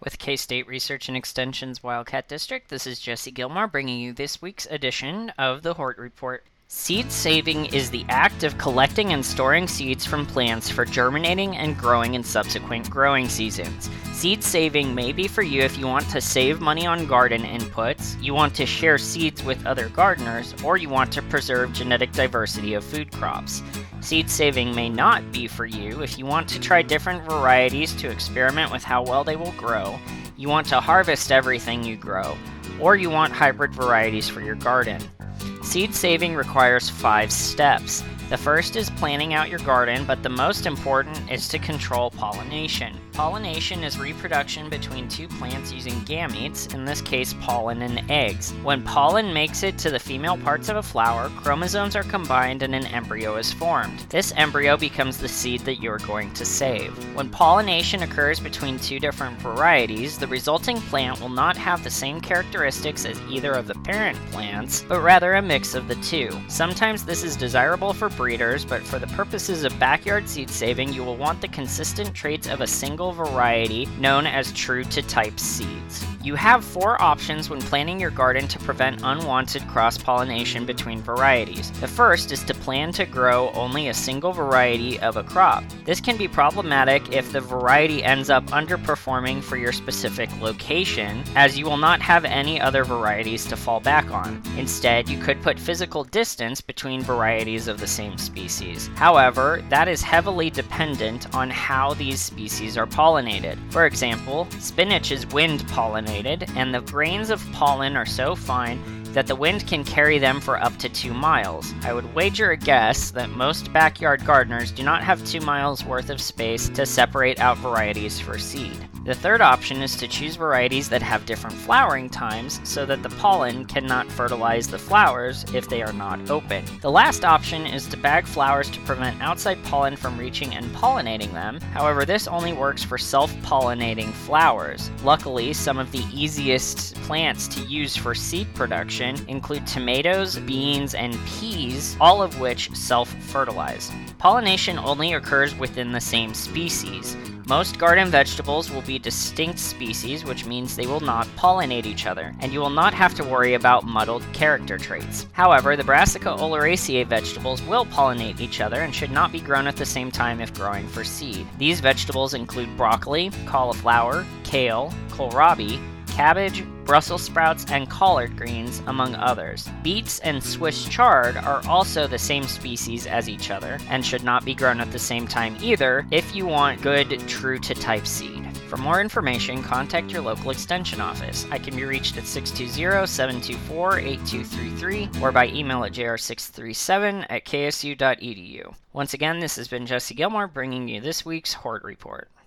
With K-State Research and Extension's Wildcat District, this is Jesse Gilmore bringing you this week's edition of the Hort Report. Seed saving is the act of collecting and storing seeds from plants for germinating and growing in subsequent growing seasons. Seed saving may be for you if you want to save money on garden inputs, you want to share seeds with other gardeners, or you want to preserve genetic diversity of food crops. Seed saving may not be for you if you want to try different varieties to experiment with how well they will grow, you want to harvest everything you grow, or you want hybrid varieties for your garden. Seed saving requires 5 steps. The first is planning out your garden, but the most important is to control pollination. Pollination is reproduction between two plants using gametes, in this case pollen and eggs. When pollen makes it to the female parts of a flower, chromosomes are combined and an embryo is formed. This embryo becomes the seed that you are going to save. When pollination occurs between two different varieties, the resulting plant will not have the same characteristics as either of the parent plants, but rather a mix of the two. Sometimes this is desirable for breeders, but for the purposes of backyard seed saving, you will want the consistent traits of a single variety known as true to type seeds. You have 4 options when planning your garden to prevent unwanted cross-pollination between varieties. The first is to plan to grow only a single variety of a crop. This can be problematic if the variety ends up underperforming for your specific location, as you will not have any other varieties to fall back on. Instead, you could put physical distance between varieties of the same species. However, that is heavily dependent on how these species are pollinated. For example, spinach is wind pollinated, and the grains of pollen are so fine that the wind can carry them for up to 2 miles. I would wager a guess that most backyard gardeners do not have 2 miles worth of space to separate out varieties for seed. The third option is to choose varieties that have different flowering times so that the pollen cannot fertilize the flowers if they are not open. The last option is to bag flowers to prevent outside pollen from reaching and pollinating them. However, this only works for self-pollinating flowers. Luckily, some of the easiest plants to use for seed production include tomatoes, beans, and peas, all of which self-fertilize. Pollination only occurs within the same species. Most garden vegetables will be distinct species, which means they will not pollinate each other, and you will not have to worry about muddled character traits. However, the Brassica oleracea vegetables will pollinate each other and should not be grown at the same time if growing for seed. These vegetables include broccoli, cauliflower, kale, kohlrabi, cabbage, Brussels sprouts, and collard greens, among others. Beets and Swiss chard are also the same species as each other and should not be grown at the same time either if you want good true-to-type seed. For more information, contact your local extension office. I can be reached at 620-724-8233 or by email at jr637@ksu.edu. Once again, this has been Jesse Gilmore bringing you this week's Hort Report.